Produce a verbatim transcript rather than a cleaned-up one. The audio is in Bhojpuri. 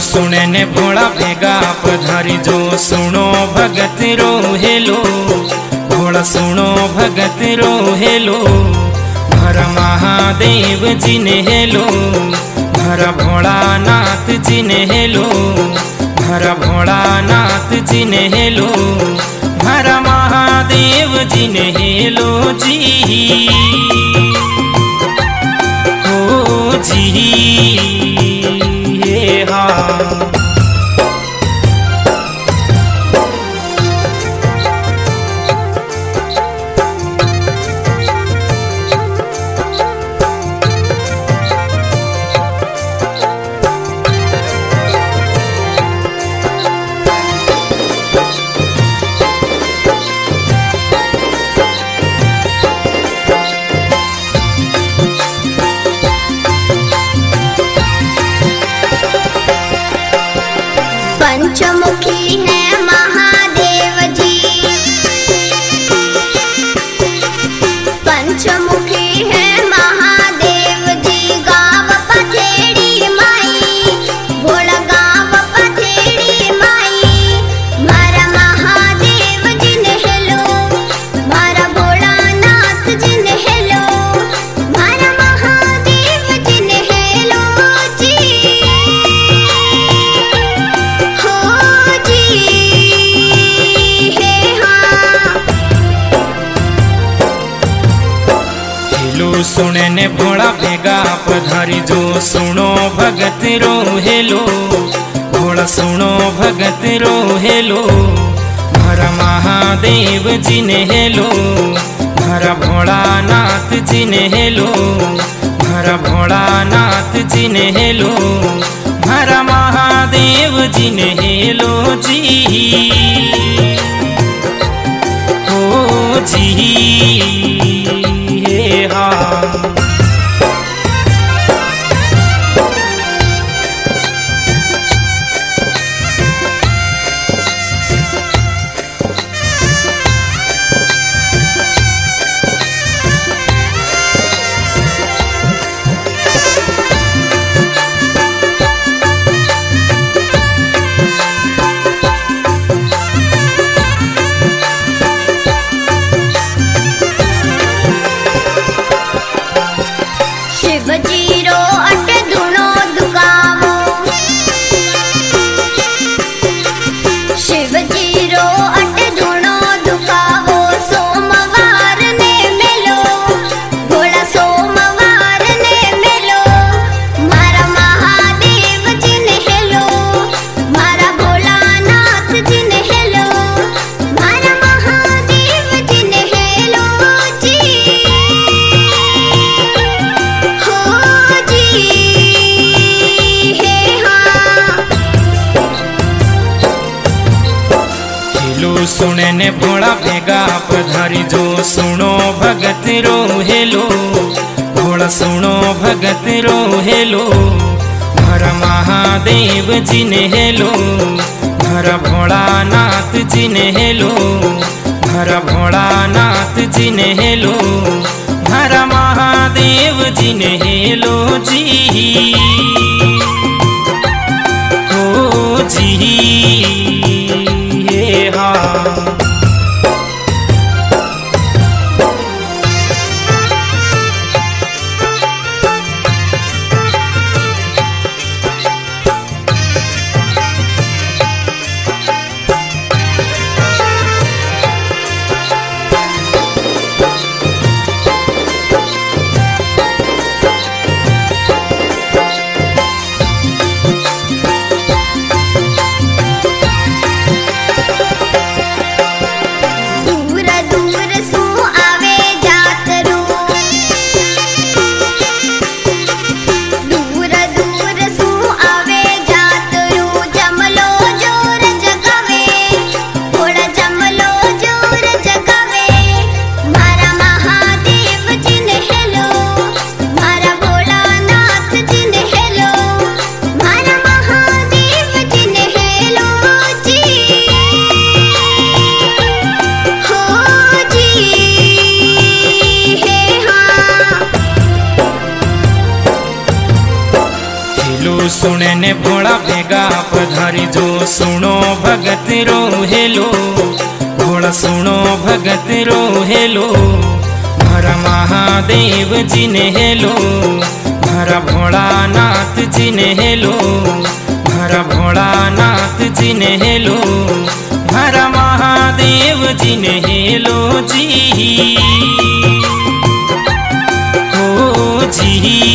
सुने ने भोला भेगा पधारी जो सुनो भगत रो हेलो भोला सुनो भगत रो हेलो भर महादेव जी ने हेलो भर भोलानाथ जी ने हेलो भर भोलानाथ जी ने हेलो भर महादेव जी ने हेलो जी ओ जी ये हाँ पंचमुखी है महादेव जी, पंचमुखी है महादेव जी। गाँव पथेड़ी माई भोला गाँव पथेड़ी माई मारा महादेव जी ने हेलो मारा भोलानाथ जी ने हेलो मारा महादेव जी ने हेलो जी सुने ने भोला भेगा पधारी जो सुनो भगत रो हेलो भोला सुनो भगत रो हेलो भर महादेव जी ने हेलो भर भोलानाथ जी ने हेलो भर भोलानाथ जी ने हेलो भर महादेव जी ने हेलो जी ओ जी हाँ सुने ने भोला भेगा पधारी जो सुनो भगत रो हेलो भोला सुनो भगत रो हेलो भर महादेव जी ने हेलो भर भोलानाथ जी ने हेलो भर भोलानाथ जी ने हेलो भर महादेव जी ने हेलो जी ओ जी ये हाँ सुने ने भोला भेगा पधारी जो सुनो भगत रो हेलो भोला सुनो भगत रो हेलो भरा महादेव जी ने हेलो भरा भोलानाथ जी ने हेलो भरा भोलानाथ जी ने हेलो भरा महादेव जी ने हेलो जी ओ जी।